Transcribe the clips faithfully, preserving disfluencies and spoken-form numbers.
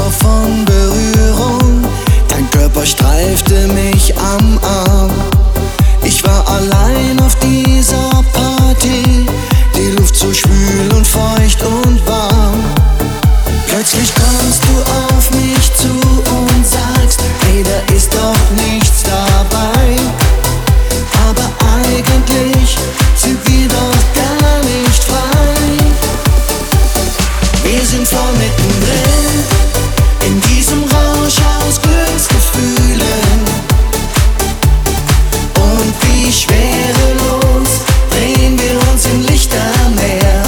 Feuer von Berührung. Dein Körper streifte mich am Arm. Ich war allein auf dieser Party, die Luft so schwül und feucht und warm. Plötzlich kommst du auf mich zu und sagst, hey, da ist doch nichts dabei. Aber eigentlich sind wir doch gar nicht frei. Wir sind voll mittendrin, in diesem Rausch aus Glücksgefühlen. Und wie schwerelos drehen wir uns im Lichtermeer.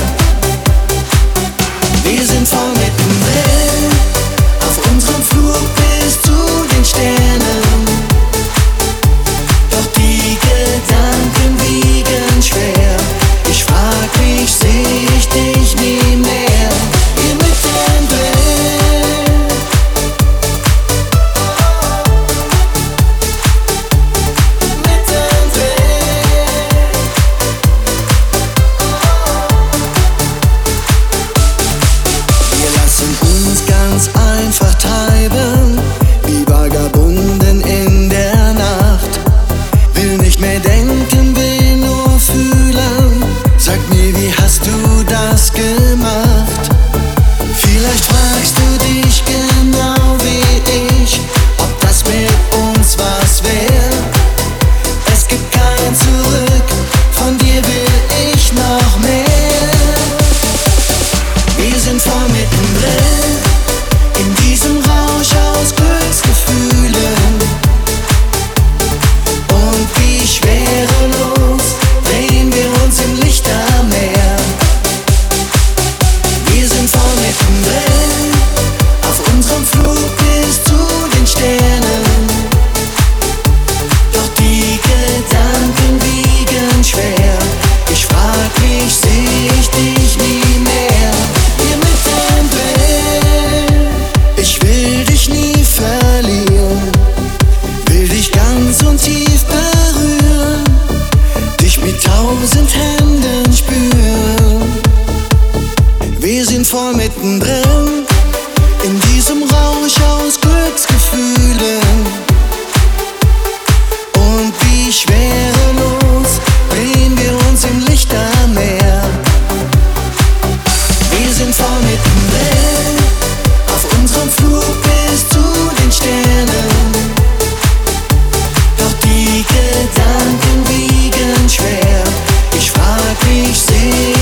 Wir sind voll mittendrin, auf unserem Flug bis zu den Sternen. Doch die Gedanken wiegen schwer. Ich frag mich, seh ich dich nie mehr? Hier mittendrin. Mittendrin. Wir lassen uns ganz einfach treiben, wie Vagabunden in der Nacht. Will nicht mehr denken, will nur fühlen. Sag mir, wie hast du das gemacht? Vielleicht fragst du dich genau wie ich, ob das mit uns was wär. Es gibt kein Zurück, von dir will ich noch mehr. Wir sind voll mittendrin, in diesem Rausch aus Glücksgefühlen. Und wie schwerelos drehen wir uns im Lichtermeer. Wir sind voll mittendrin, auf unserem Flug bis zu den Sternen. Doch die Gedanken wiegen schwer. Ich frag mich, seh ich dich nie mehr? Hier mittendrin. Ich will dich nie verlieren, will dich ganz und tief berühren, dich mit tausend Händen spüren. Wir sind voll mittendrin, in diesem Rausch aus Glücksgefühlen. Und wie schwerelos drehen wir uns im Lichtermeer. Wir sind voll mittendrin, auf unserem Flug bis zu den Sternen. Doch die Gedanken wiegen schwer. Ich frag mich, seh